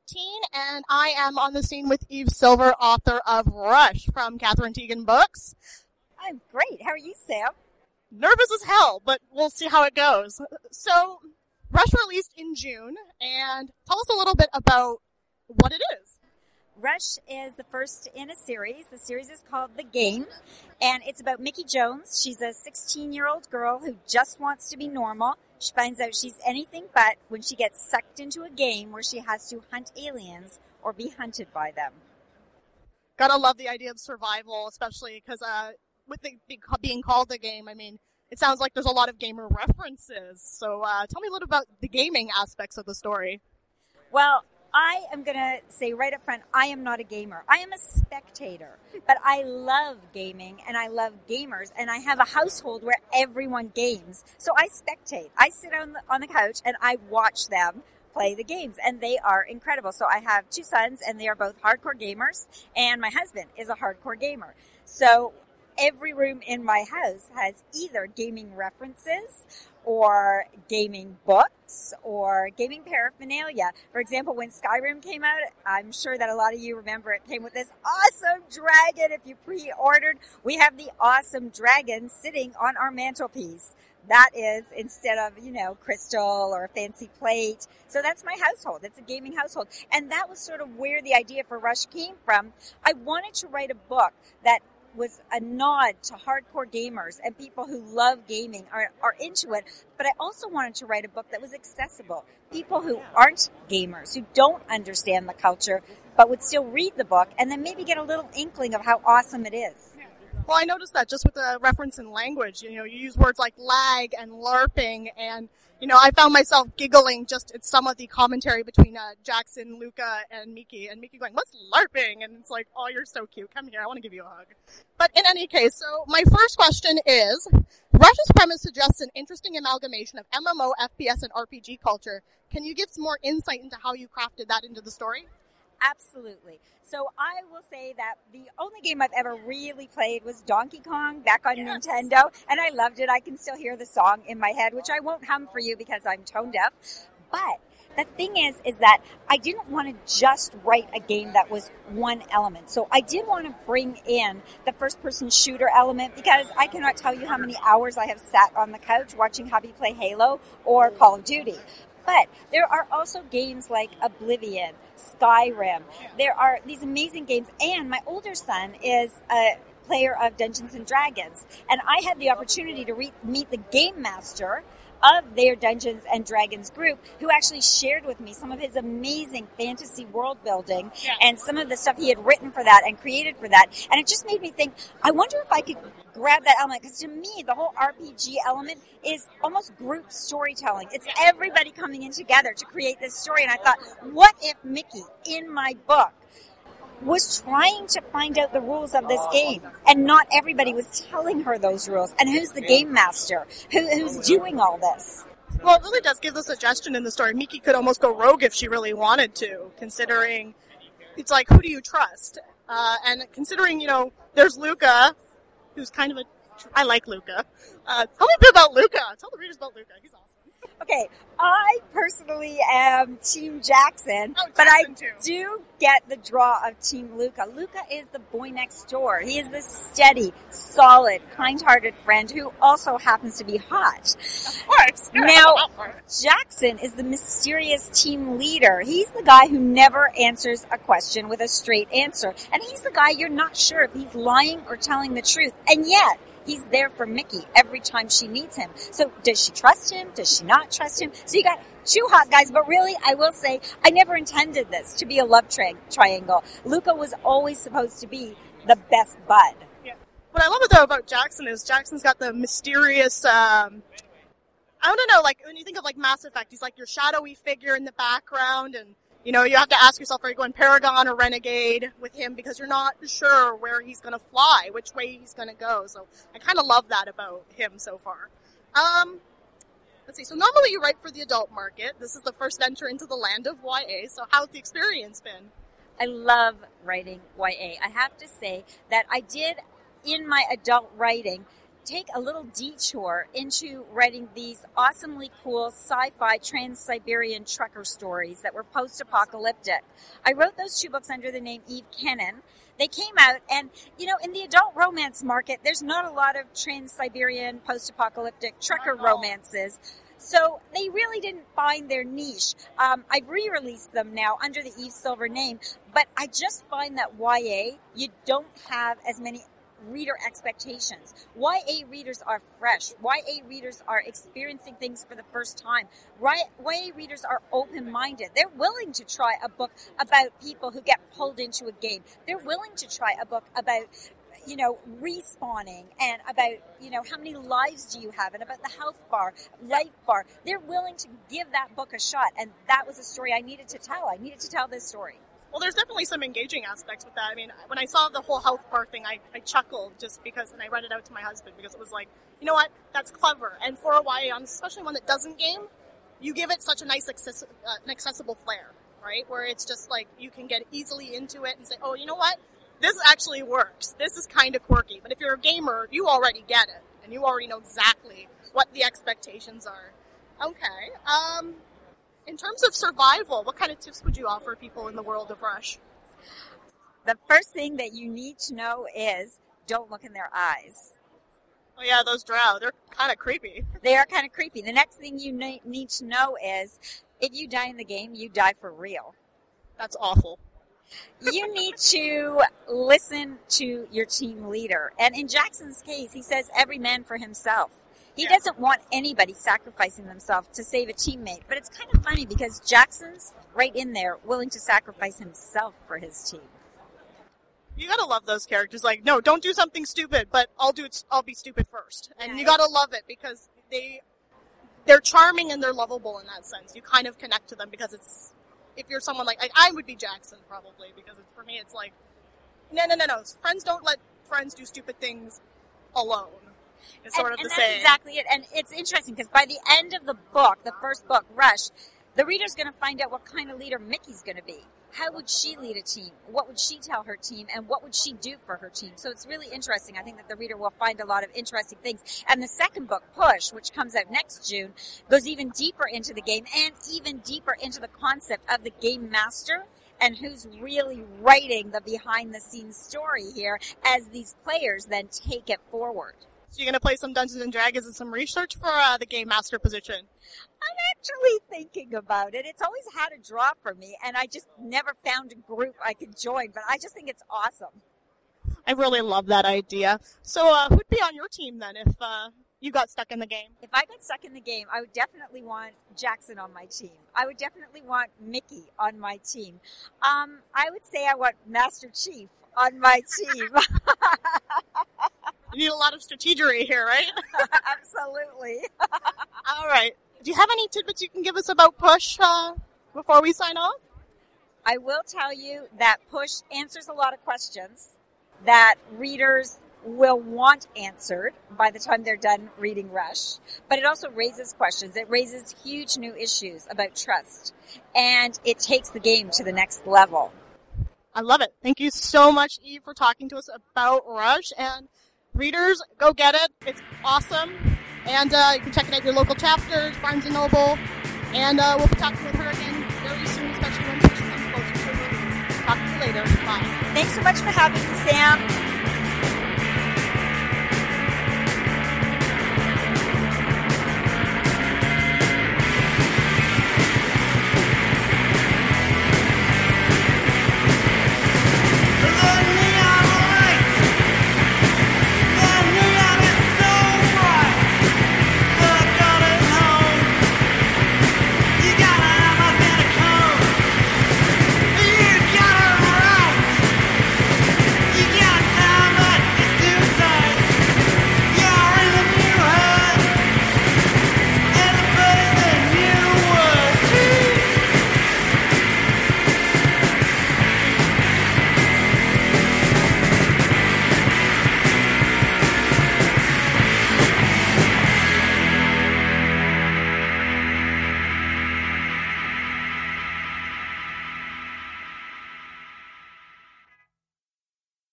13, and I am on the scene with Eve Silver, author of Rush from Catherine Teagan Books. I'm great. How are you, Sam? Nervous as hell, but we'll see how it goes. So, Rush released in June, and tell us a little bit about what it is. Rush is the first in a series. The series is called The Game, and it's about Mickey Jones. She's a 16-year-old girl who just wants to be normal. She finds out she's anything but when she gets sucked into a game where she has to hunt aliens or be hunted by them. Gotta love the idea of survival, especially because with the being called The Game, I mean, it sounds like there's a lot of gamer references. So tell me a little about the gaming aspects of the story. Well, I am going to say right up front, I am not a gamer. I am a spectator, but I love gaming and I love gamers, and I have a household where everyone games. So I spectate. I sit on the couch and I watch them play the games, and they are incredible. So I have two sons, and they are both hardcore gamers, and my husband is a hardcore gamer. So every room in my house has either gaming references or gaming books or gaming paraphernalia. For example, when Skyrim came out, I'm sure that a lot of you remember it came with this awesome dragon. If you pre-ordered, we have the awesome dragon sitting on our mantelpiece. That is instead of, crystal or a fancy plate. So that's my household. It's a gaming household. And that was sort of where the idea for Rush came from. I wanted to write a book that was a nod to hardcore gamers and people who love gaming, are into it. But I also wanted to write a book that was accessible. People who aren't gamers, who don't understand the culture, but would still read the book and then maybe get a little inkling of how awesome it is. Well, I noticed that just with the reference in language, you use words like lag and LARPing, and, I found myself giggling just at some of the commentary between Jackson, Luca, and Miki going, "What's LARPing?" And it's like, "Oh, you're so cute. Come here. I want to give you a hug." But in any case, so my first question is, Rush's premise suggests an interesting amalgamation of MMO, FPS, and RPG culture. Can you give some more insight into how you crafted that into the story? Absolutely. So I will say that the only game I've ever really played was Donkey Kong back on Nintendo, and I loved it. I can still hear the song in my head, which I won't hum for you because I'm tone deaf. But the thing is that I didn't want to just write a game that was one element. So I did want to bring in the first-person shooter element, because I cannot tell you how many hours I have sat on the couch watching hubby play Halo or Call of Duty. But there are also games like Oblivion, Skyrim. There are these amazing games. And my older son is a player of Dungeons & Dragons. And I had the opportunity to meet the game master of their Dungeons & Dragons group, who actually shared with me some of his amazing fantasy world building and some of the stuff he had written for that and created for that. And it just made me think, I wonder if I could grab that element, because to me, the whole RPG element is almost group storytelling. It's everybody coming in together to create this story. And I thought, what if Mickey, in my book, was trying to find out the rules of this game, and not everybody was telling her those rules? And who's the game master? Who's doing all this? Well, it really does give the suggestion in the story. Miki could almost go rogue if she really wanted to, considering it's like, who do you trust? And considering, there's Luca, who's kind of I like Luca. Tell me a bit about Luca. Tell the readers about Luca. He's awesome. Okay, I personally am Team Jackson, but I do get the draw of Team Luca. Luca is the boy next door. He is the steady, solid, kind-hearted friend who also happens to be hot. Of course. Now, Jackson is the mysterious team leader. He's the guy who never answers a question with a straight answer. And he's the guy you're not sure if he's lying or telling the truth. And yet, he's there for Mickey every time she needs him. So does she trust him? Does she not trust him? So you got two hot guys, but really, I will say, I never intended this to be a love triangle. Luca was always supposed to be the best bud. Yeah. What I love about Jackson is Jackson's got the mysterious, I don't know, like when you think of like Mass Effect, he's like your shadowy figure in the background, and you have to ask yourself, are you going Paragon or Renegade with him, because you're not sure where he's going to fly, which way he's going to go. So I kind of love that about him so far. Let's see. So normally you write for the adult market. This is the first venture into the land of YA. So how's the experience been? I love writing YA. I have to say that I did, in my adult writing, take a little detour into writing these awesomely cool sci-fi Trans-Siberian trucker stories that were post-apocalyptic. I wrote those 2 books under the name Eve Kennan. They came out, and, in the adult romance market, there's not a lot of Trans-Siberian post-apocalyptic trucker romances. So they really didn't find their niche. I've re-released them now under the Eve Silver name, but I just find that YA, you don't have as many reader expectations. YA readers are fresh. YA readers are experiencing things for the first time. YA readers are open-minded. They're willing to try a book about people who get pulled into a game. They're willing to try a book about respawning and about, how many lives do you have and about the life bar. They're willing to give that book a shot. And that was a story I needed to tell. I needed to tell this story. Well, there's definitely some engaging aspects with that. I mean, when I saw the whole health bar thing, I chuckled just because, and I read it out to my husband because it was like, you know what, that's clever. And for a YA, especially one that doesn't game, you give it such a nice an accessible flair, right? Where it's just like, you can get easily into it and say, oh, you know what, this actually works. This is kind of quirky. But if you're a gamer, you already get it. And you already know exactly what the expectations are. Okay. In terms of survival, what kind of tips would you offer people in the world of Rush? The first thing that you need to know is don't look in their eyes. Oh yeah, those drow, they're kind of creepy. They are kind of creepy. The next thing you need to know is if you die in the game, you die for real. That's awful. You need to listen to your team leader. And in Jackson's case, he says every man for himself. He doesn't want anybody sacrificing themselves to save a teammate. But it's kind of funny because Jackson's right in there willing to sacrifice himself for his team. You gotta love those characters. Like, no, don't do something stupid, but I'll be stupid first. And you gotta love it because they're charming and they're lovable in that sense. You kind of connect to them because if you're someone like I would be Jackson probably because for me it's like, no. Friends don't let friends do stupid things alone. It's sort of the same. That's exactly it. And it's interesting because by the end of the book, the first book, Rush, the reader's going to find out what kind of leader Mickey's going to be. How would she lead a team? What would she tell her team? And what would she do for her team? So it's really interesting. I think that the reader will find a lot of interesting things. And the second book, Push, which comes out next June, goes even deeper into the game and even deeper into the concept of the game master and who's really writing the behind-the-scenes story here as these players then take it forward. So you're going to play some Dungeons & Dragons and some research for the Game Master position? I'm actually thinking about it. It's always had a draw for me, and I just never found a group I could join, but I just think it's awesome. I really love that idea. So who'd be on your team then if you got stuck in the game? If I got stuck in the game, I would definitely want Jackson on my team. I would definitely want Mickey on my team. I would say I want Master Chief on my team. You need a lot of strategery here, right? Absolutely. All right. Do you have any tidbits you can give us about Push before we sign off? I will tell you that Push answers a lot of questions that readers will want answered by the time they're done reading Rush. But it also raises questions. It raises huge new issues about trust. And it takes the game to the next level. I love it. Thank you so much, Eve, for talking to us about Rush. And readers, go get it. It's awesome. And you can check it at your local chapters, Barnes & Noble. And we'll be talking with her again very soon, especially when Push comes closer to release. Talk to you later. Bye. Thanks so much for having me, Sam.